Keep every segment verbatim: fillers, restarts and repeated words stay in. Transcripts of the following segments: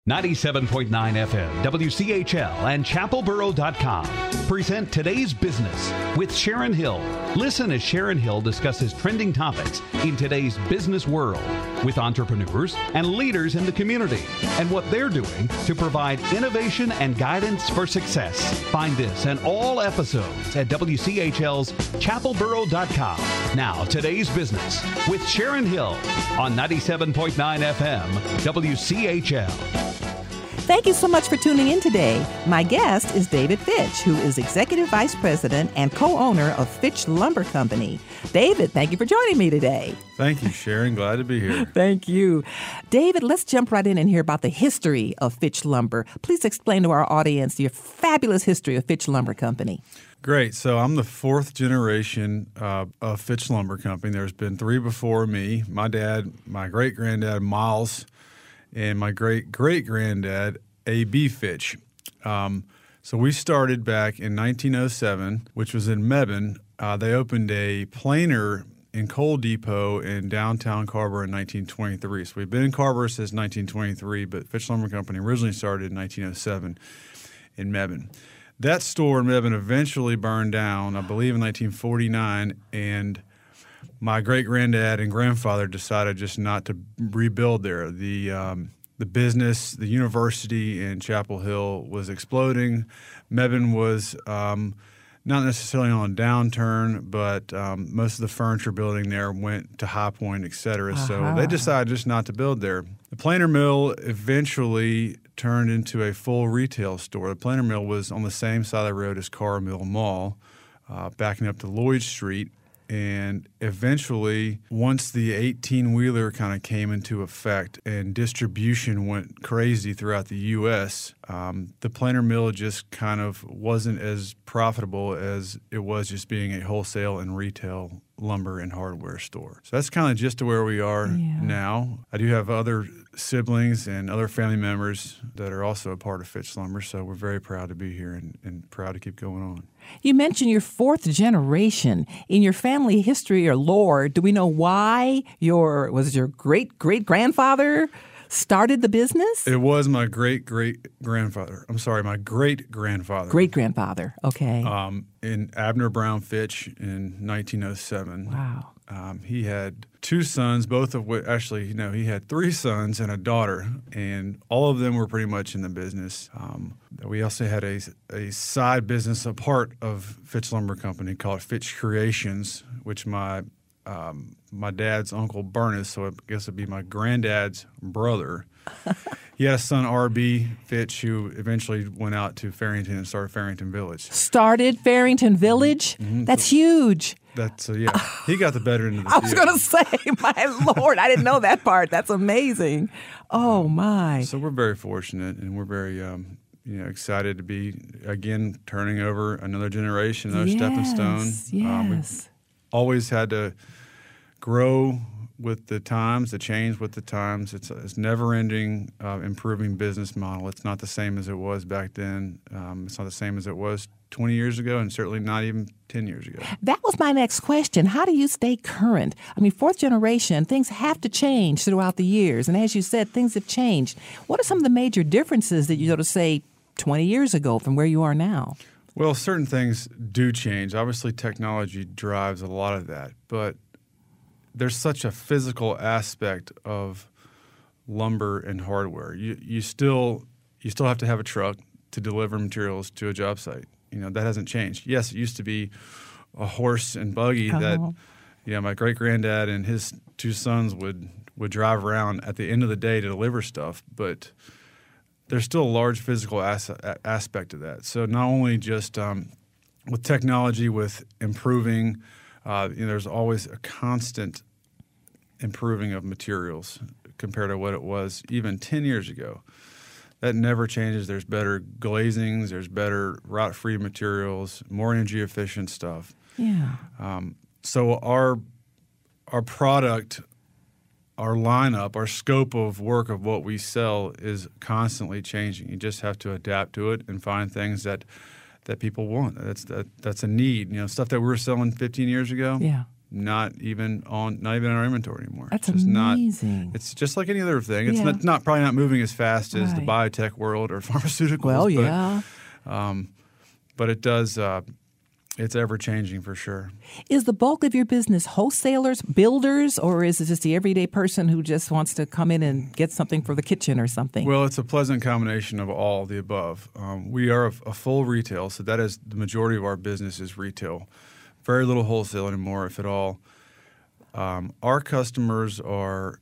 ninety-seven point nine F M, W C H L, and chapel borough dot com present Today's Business with Sharon Hill. Listen as Sharon Hill discusses trending topics in today's business world with entrepreneurs and leaders in the community and what they're doing to provide innovation and guidance for success. Find this and all episodes at W C H L's chapel borough dot com. Now, Today's Business with Sharon Hill on ninety-seven point nine F M, W C H L. Thank you so much for tuning in today. My guest is David Fitch, who is Executive Vice President and co-owner of Fitch Lumber Company. David, thank you for joining me today. Thank you, Sharon. Glad to be here. Thank you. David, let's jump right in and hear about the history of Fitch Lumber. Please explain to our audience your fabulous history of Fitch Lumber Company. Great. So I'm the fourth generation uh, of Fitch Lumber Company. There's been three before me. My dad, my great-granddad, Miles, and my great-great-granddad, A B. Fitch. Um, so we started back in nineteen oh seven, which was in Mebane. Uh, they opened a planer in Coal Depot in downtown Carver in nineteen twenty-three. So we've been in Carver since nineteen twenty-three, but Fitch Lumber Company originally started in nineteen oh seven in Mebane. That store in Mebane eventually burned down, I believe, in nineteen forty-nine, and my great-granddad and grandfather decided just not to rebuild there. The um, the business, the university in Chapel Hill was exploding. Mebane was um, not necessarily on a downturn, but um, most of the furniture building there went to High Point, et cetera. Uh-huh. So they decided just not to build there. The planer mill eventually turned into a full retail store. The planer mill was on the same side of the road as Carr Mill Mall, uh, backing up to Lloyd Street. And eventually, once the eighteen-wheeler kind of came into effect and distribution went crazy throughout the U S, um, the planer mill just kind of wasn't as profitable as it was just being a wholesale and retail lumber and hardware store. So that's kind of just to where we are yeah. now. I do have other siblings and other family members that are also a part of Fitch Lumber, so we're very proud to be here and, and proud to keep going on. You mentioned your fourth generation. In your family history or lore, do we know why your, was it your great-great-grandfather started the business? It was my great-great-grandfather. I'm sorry, my great-grandfather. Great-grandfather, okay. Um, in Abner Brown Fitch in nineteen oh seven. Wow. Um, he had two sons, both of which, actually, you know, he had three sons and a daughter, and all of them were pretty much in the business. Um, we also had a, a side business, a part of Fitch Lumber Company called Fitch Creations, which my um, my dad's uncle Bernus, so I guess it'd be my granddad's brother. He had a son, R B. Fitch, who eventually went out to Farrington and started Farrington Village. Started Farrington Village? Mm-hmm. That's huge. That's uh, yeah. He got the better end of the I was going to say, my Lord, I didn't know that part. That's amazing. Oh my! So we're very fortunate, and we're very um, you know excited to be again turning over another generation, another yes, stepping stone. Yes. Um, we've always had to grow with the times, to change with the times. It's a it's never-ending, uh, improving business model. It's not the same as it was back then. Um, it's not the same as it was twenty years ago, and certainly not even ten years ago. That was my next question. How do you stay current? I mean, fourth generation, things have to change throughout the years. And as you said, things have changed. What are some of the major differences that you sort of say twenty years ago from where you are now? Well, certain things do change. Obviously, technology drives a lot of that. But there's such a physical aspect of lumber and hardware. You you still you still have to have a truck to deliver materials to a job site. You know, that hasn't changed. Yes, it used to be a horse and buggy oh. that you know my great granddad and his two sons would would drive around at the end of the day to deliver stuff, but there's still a large physical as- aspect of that. So not only just um, with technology, with improving. Uh, you know, there's always a constant improving of materials compared to what it was even ten years ago. That never changes. There's better glazings. There's better rot-free materials, more energy-efficient stuff. Yeah. Um, so our our product, our lineup, our scope of work of what we sell is constantly changing. You just have to adapt to it and find things that – that people want. That's that. That's a need. You know, stuff that we were selling fifteen years ago. Yeah. not even on, not even in our inventory anymore. That's it's just amazing. Not, it's just like any other thing. It's Yeah. not, not probably not moving as fast as the Right. biotech world or pharmaceuticals. Well, but, yeah. Um, but it does. Uh, it's ever changing for sure. Is the bulk of your business wholesalers, builders, or is it just the everyday person who just wants to come in and get something for the kitchen or something? Well, it's a pleasant combination of all the above. Um, we are a, a full retail, so that is the majority of our business is retail. Very little wholesale anymore, if at all. Um, our customers are,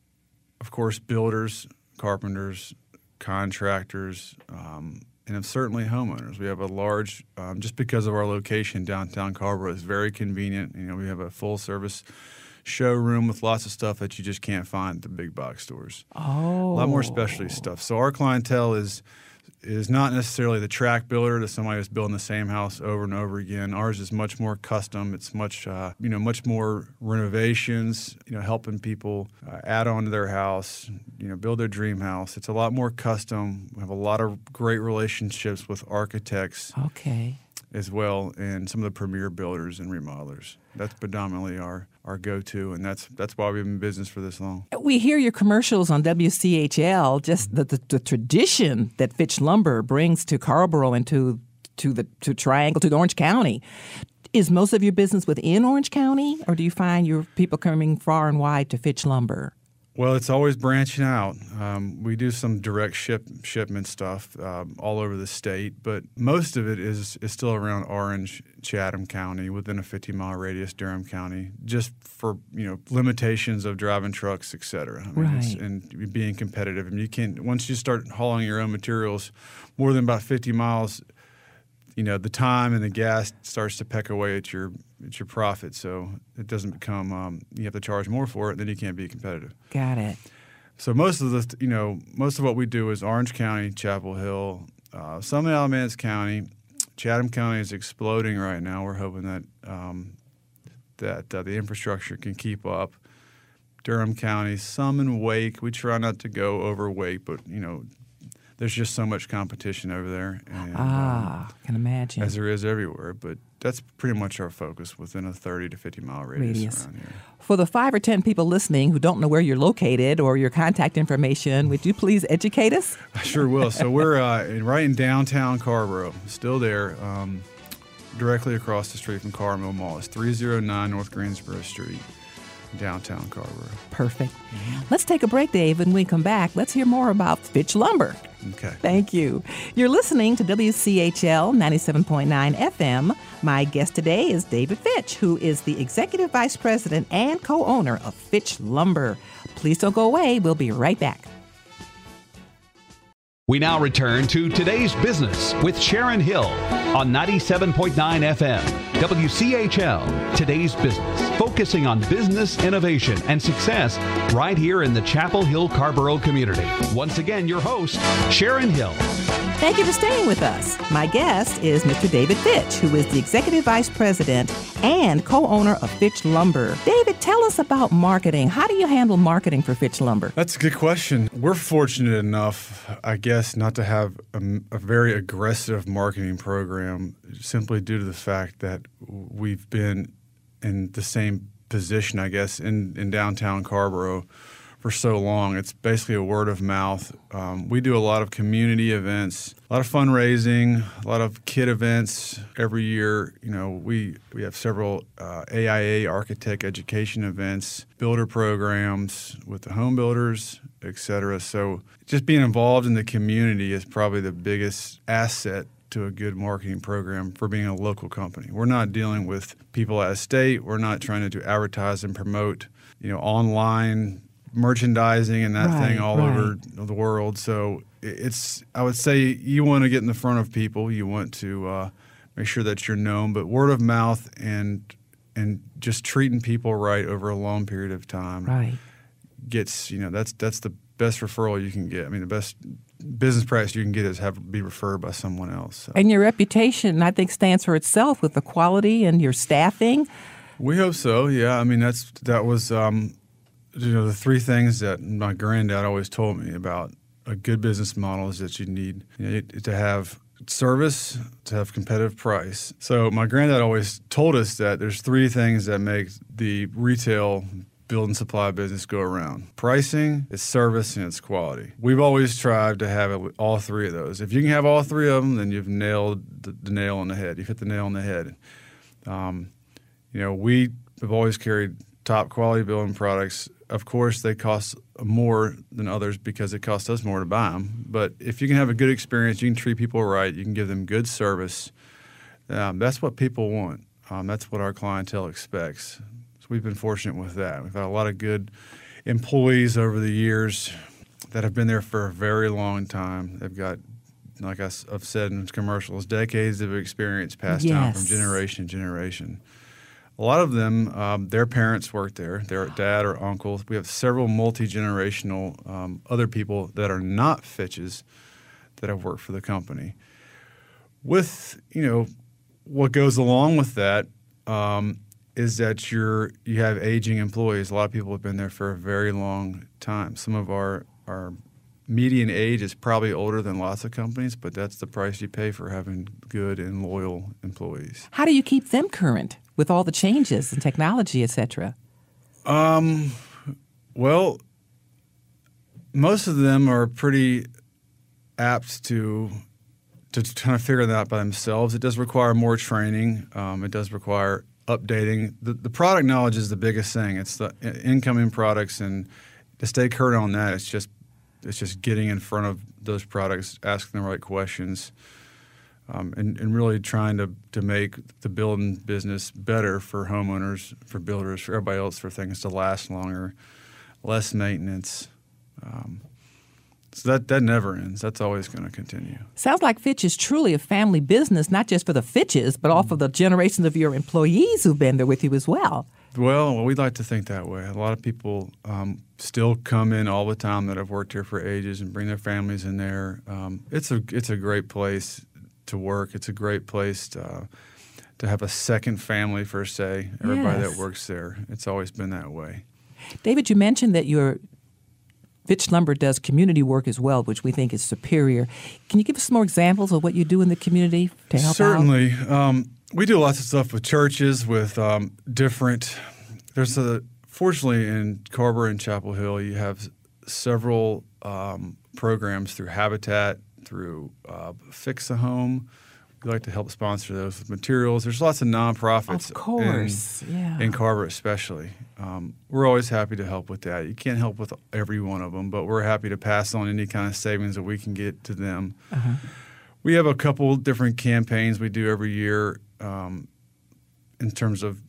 of course, builders, carpenters, contractors, um, and certainly homeowners. We have a large, um, just because of our location, downtown Carrboro is very convenient. You know, we have a full service showroom with lots of stuff that you just can't find at the big box stores. Oh. A lot more specialty stuff. So our clientele is is not necessarily the track builder to somebody who's building the same house over and over again. Ours is much more custom. It's much, uh, you know, much more renovations, you know, helping people uh, add on to their house, you know, build their dream house. It's a lot more custom. We have a lot of great relationships with architects Okay. as well and some of the premier builders and remodelers. That's predominantly our, our go-to, and that's that's why we've been in business for this long. We hear your commercials on W C H L, just the, the, the tradition that Fitch Lumber brings to Carrboro and to, to the to Triangle, to Orange County. Is most of your business within Orange County, or do you find your people coming far and wide to Fitch Lumber? Well, it's always branching out. Um, we do some direct ship shipment stuff um, all over the state, but most of it is is still around Orange, Chatham County, within a fifty mile radius, Durham County, just for you know limitations of driving trucks, et cetera. I mean, it's, Right. and being competitive. I mean, you can't once you start hauling your own materials more than about fifty miles. You know, the time and the gas starts to peck away at your at your profit, so it doesn't become um, you have to charge more for it, then you can't be competitive. Got it. So most of the you know most of what we do is Orange County, Chapel Hill, uh, some in Alamance County. Chatham County is exploding right now. We're hoping that um, that uh, the infrastructure can keep up. Durham County, some in Wake. We try not to go over Wake, but you know. There's just so much competition over there, and, Ah, um, can imagine. as there is everywhere. But that's pretty much our focus within a thirty to fifty mile radius, Radius. around here. For the five or ten people listening who don't know where you're located or your contact information, would you please educate us? I sure will. So we're uh, in, right in downtown Carrboro, still there, um, directly across the street from Carmel Mall. It's three oh nine North Greensboro Street, downtown Carrboro. Perfect. Let's take a break, Dave, and when we come back, let's hear more about Fitch Lumber. Okay. Thank you. You're listening to W C H L ninety-seven point nine F M. My guest today is David Fitch, who is the Executive Vice President and co-owner of Fitch Lumber. Please don't go away. We'll be right back. We now return to Today's Business with Sharon Hill on ninety-seven point nine F M, W C H L, Today's Business, focusing on business innovation and success right here in the Chapel Hill Carrboro community. Once again, your host, Sharon Hill. Thank you for staying with us. My guest is Mister David Fitch, who is the Executive Vice President and co-owner of Fitch Lumber. David, tell us about marketing. How do you handle marketing for Fitch Lumber? That's a good question. We're fortunate enough, I guess, not to have a, a very aggressive marketing program simply due to the fact that we've been in the same position, I guess, in, in downtown Carrboro for so long. It's basically a word of mouth. Um, we do a lot of community events, a lot of fundraising, a lot of kid events every year. You know, we we have several uh, A I A architect education events, builder programs with the home builders, et cetera. So just being involved in the community is probably the biggest asset to a good marketing program for being a local company. We're not dealing with people out of state. We're not trying to do advertise and promote, you know, online merchandising and that Right, thing all right. over the world. So it's, I would say you want to get in the front of people. You want to uh, make sure that you're known, but word of mouth and and just treating people right over a long period of time Right. gets, you know, that's that's the best referral you can get. I mean, the best business practice you can get is have be referred by someone else. So. And your reputation, I think, stands for itself with the quality and your staffing. We hope so. Yeah, I mean that's that was um, you know the three things that my granddad always told me about a good business model is that you need you know, to have service, to have competitive price. So my granddad always told us that there's three things that make the retail building supply business go around. Pricing, it's service, and it's quality. We've always tried to have it with all three of those. If you can have all three of them, then you've nailed the, the nail on the head. You've hit the nail on the head. Um, you know, we have always carried top quality building products. Of course, they cost more than others because it costs us more to buy them. But if you can have a good experience, you can treat people right, you can give them good service, um, that's what people want. Um, that's what our clientele expects. So we've been fortunate with that. We've had a lot of good employees over the years that have been there for a very long time. They've got, like I've said in commercials, decades of experience passed yes. down from generation to generation. A lot of them, um, their parents worked there, their dad or uncles. We have several multi-generational um, other people that are not Fitches that have worked for the company. With, you know, what goes along with that um, is that you're you have aging employees. A lot of people have been there for a very long time. Some of our, our median age is probably older than lots of companies, but that's the price you pay for having good and loyal employees. How do you keep them current with all the changes in technology, et cetera? Um, well, most of them are pretty apt to to kind of figure that out by themselves. It does require more training. Um, it does require updating. The, the product knowledge is the biggest thing. It's the incoming products, and to stay current on that, it's just it's just getting in front of those products, asking the right questions. Um, and, and really trying to, to make the building business better for homeowners, for builders, for everybody else, for things to last longer, less maintenance. Um, so that, that never ends. That's always going to continue. Sounds like Fitch is truly a family business, not just for the Fitches, but all for the generations of your employees who've been there with you as well. Well, well we'd like to think that way. A lot of people um, still come in all the time that have worked here for ages and bring their families in there. Um, it's a it's a great place to work. It's a great place to, uh, to have a second family, per se. Everybody yes. that works there. It's always been that way. David, you mentioned that your Fitch Lumber does community work as well, which we think is superior. Can you give us some more examples of what you do in the community to help Certainly. out? Certainly. Um, we do lots of stuff with churches, with um, different – there's a – fortunately, in Carver and Chapel Hill, you have several um, programs through Habitat, through uh, Fix a Home. We like to help sponsor those with materials. There's lots of nonprofits of course. in, yeah. in Carver especially. Um, we're always happy to help with that. You can't help with every one of them, but we're happy to pass on any kind of savings that we can get to them. Uh-huh. We have a couple different campaigns we do every year um, in terms of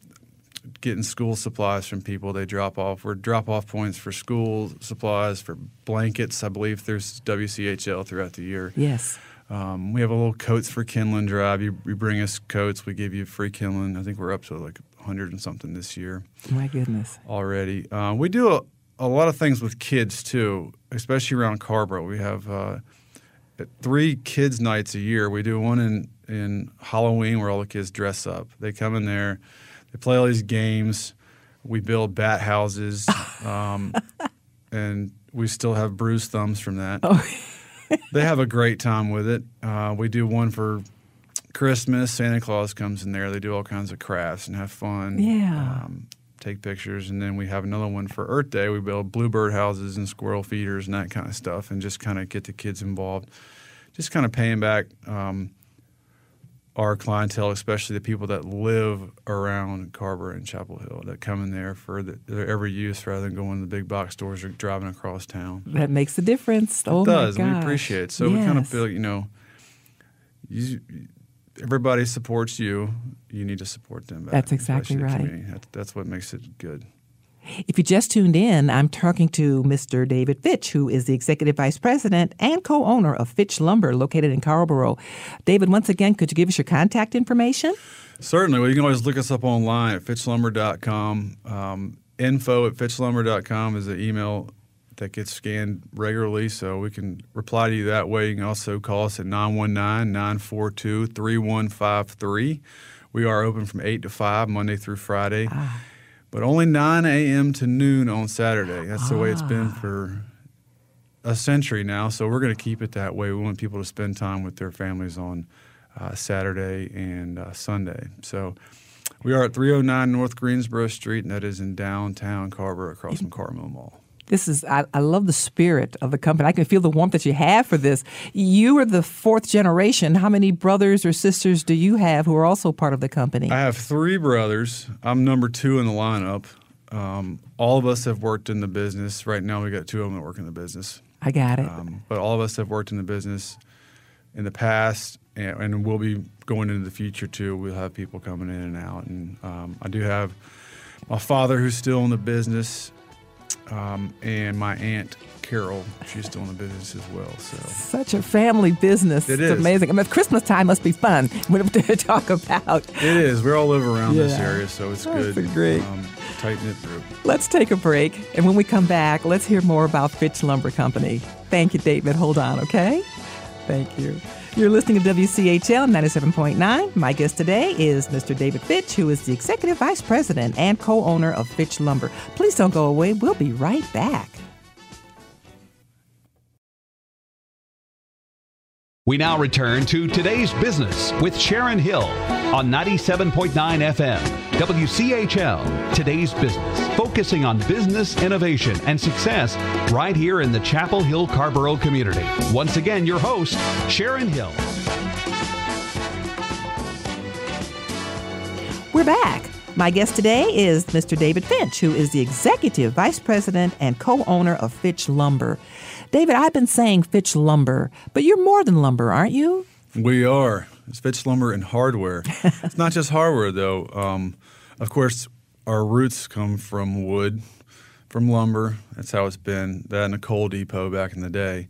getting school supplies from people. They drop off. We're drop-off points for school supplies, for blankets. I believe there's W C H L throughout the year. Yes. Um, we have a little Coats for Kindling drive. You, you bring us coats, we give you free kindling. I think we're up to like a hundred and something this year. My goodness. Already. Uh, we do a, a lot of things with kids too, especially around Carrboro. We have uh, three kids nights a year. We do one in, in Halloween where all the kids dress up. They come in there. They play all these games. We build bat houses, um, and we still have bruised thumbs from that. Oh. They have a great time with it. Uh, we do one for Christmas. Santa Claus comes in there. They do all kinds of crafts and have fun. Yeah. Um, take pictures. And then we have another one for Earth Day. We build bluebird houses and squirrel feeders and that kind of stuff, and just kind of get the kids involved. Just kind of paying back um, our clientele, especially the people that live around Carver and Chapel Hill, that come in there for the, their every use rather than going to the big box stores or driving across town. That makes a difference. It oh does. My We gosh. appreciate it. So yes. we kind of feel, you know, you, everybody supports you. You need to support them back. That's exactly especially the right. community. That, that's what makes it good. If you just tuned in, I'm talking to Mister David Fitch, who is the Executive Vice President and co-owner of Fitch Lumber, located in Carrboro. David, once again, could you give us your contact information? Certainly. Well, you can always look us up online at fitch lumber dot com. Um, info at fitch lumber dot com is the email that gets scanned regularly, so we can reply to you that way. You can also call us at nine one nine, nine four two, three one five three. We are open from eight to five, Monday through Friday. a century now, so we're going to keep it that way. We want people to spend time with their families on uh, Saturday and uh, Sunday. So we are at three oh nine North Greensboro Street, and that is in downtown Carrboro across from Carmel Mall. This is, I, I love the spirit of the company. I can feel the warmth that you have for this. You are the fourth generation. How many brothers or sisters do you have who are also part of the company? I have three brothers. I'm number two in the lineup. Um, all of us have worked in the business. Right now we got two of them that work in the business. I got it. Um, but all of us have worked in the business in the past, and, and we'll be going into the future too. We'll have people coming in and out. And um, I do have my father who's still in the business. Um, and my aunt, Carol, she's still in the business as well. So Such a family business. It it's is. amazing. I mean, Christmas time must be fun to talk about. It is. We all live around Yeah. this area, so it's That's good. great. Um, tight-knit group. Let's take a break. And when we come back, let's hear more about Fitch Lumber Company. Thank you, David. Hold on, okay? Thank you. You're listening to W C H L ninety-seven point nine. My guest today is Mister David Fitch, who is the Executive Vice President and co-owner of Fitch Lumber. Please don't go away. We'll be right back. We now return to Today's Business with Sharon Hill on ninety-seven point nine F M, W C H L, Today's Business, focusing on business innovation and success right here in the Chapel Hill Carrboro community. Once again, your host, Sharon Hill. We're back. My guest today is Mister David Fitch, who is the Executive Vice President and co-owner of Fitch Lumber. David, I've been saying Fitch Lumber, but you're more than lumber, aren't you? We are. It's Fitch Lumber and Hardware. It's not just hardware, though. Um, of course, our roots come from wood, from lumber. That's how it's been. That and a coal depot back in the day.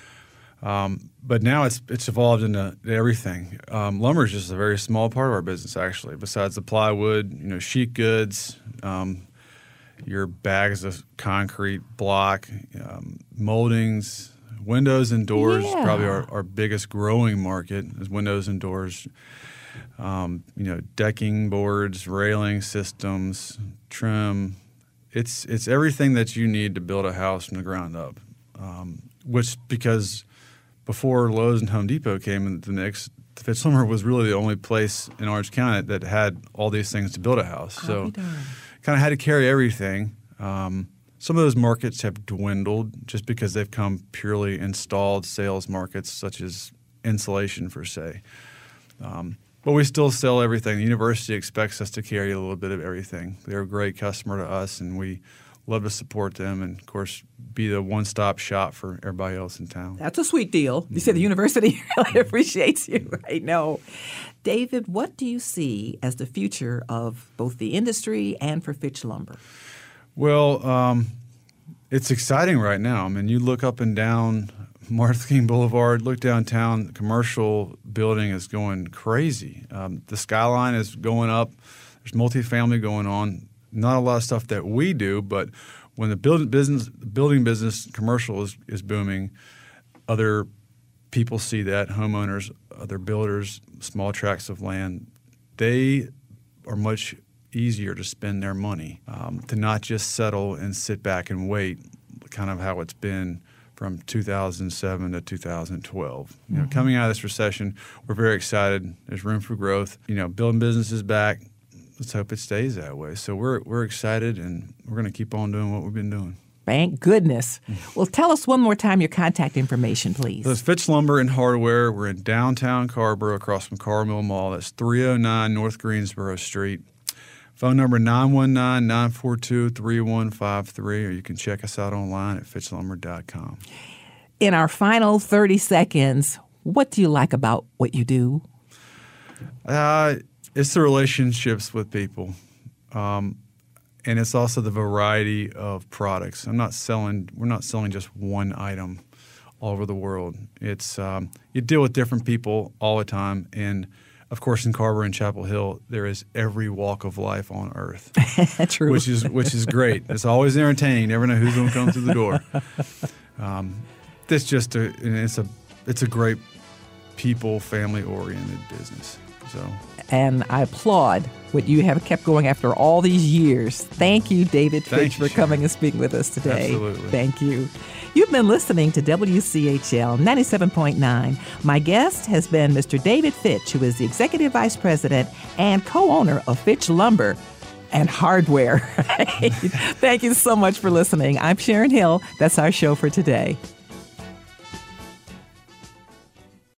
Um, but now it's it's evolved into everything. Um, lumber is just a very small part of our business, actually. Besides the plywood, you know, sheet goods, um, your bags of concrete block, um, moldings, windows and doors. Yeah. Probably our, our biggest growing market is windows and doors. Um, you know, decking boards, railing systems, trim. It's it's everything that you need to build a house from the ground up. Um, which because before Lowe's and Home Depot came in the mix, Fitch Lumber was really the only place in Orange County that had all these things to build a house. So kind of had to carry everything. Um, some of those markets have dwindled just because they've come purely installed sales markets, such as insulation, per se. Um, but we still sell everything. The university expects us to carry a little bit of everything. They're a great customer to us, and we love to support them and, of course, be the one-stop shop for everybody else in town. That's a sweet deal. You said the university really appreciates you, right? No. David, what do you see as the future of both the industry and for Fitch Lumber? Well, um, it's exciting right now. I mean, you look up and down Martin Luther King Boulevard, look downtown, commercial building is going crazy. Um, the skyline is going up. There's multifamily going on. Not a lot of stuff that we do, but when the building business, building business, commercial is, is booming, other people see that, homeowners, other builders, small tracts of land, they are much easier to spend their money, um, to not just settle and sit back and wait, kind of how it's been from two thousand seven to two thousand twelve. You know, mm-hmm. Coming out of this recession, we're very excited. There's room for growth. You know, building businesses back. Let's hope it stays that way. So we're we're excited, and we're going to keep on doing what we've been doing. Thank goodness. Well, tell us one more time your contact information, please. So it's Fitch Lumber and Hardware. We're in downtown Carrboro, across from Carmel Mall. That's three oh nine North Greensboro Street. Phone number nine one nine, nine four two, three one five three, or you can check us out online at fitch lumber dot com. In our final thirty seconds, what do you like about what you do? Uh, it's the relationships with people. Um, and it's also the variety of products. I'm not selling, we're not selling just one item all over the world. It's, um, you deal with different people all the time. And of course, in Carrboro and Chapel Hill, there is every walk of life on earth. True. Which is, which is great. It's always entertaining. You never know who's going to come through the door. Um, it's just a, it's a, it's a great people, family-oriented business. So, and I applaud what you have kept going after all these years. Thank you, David Thank Fitch, you, for coming and speaking with us today. Absolutely. Thank you. You've been listening to W C H L ninety-seven point nine. My guest has been Mister David Fitch, who is the Executive Vice President and co-owner of Fitch Lumber and Hardware. Thank you so much for listening. I'm Sharon Hill. That's our show for today.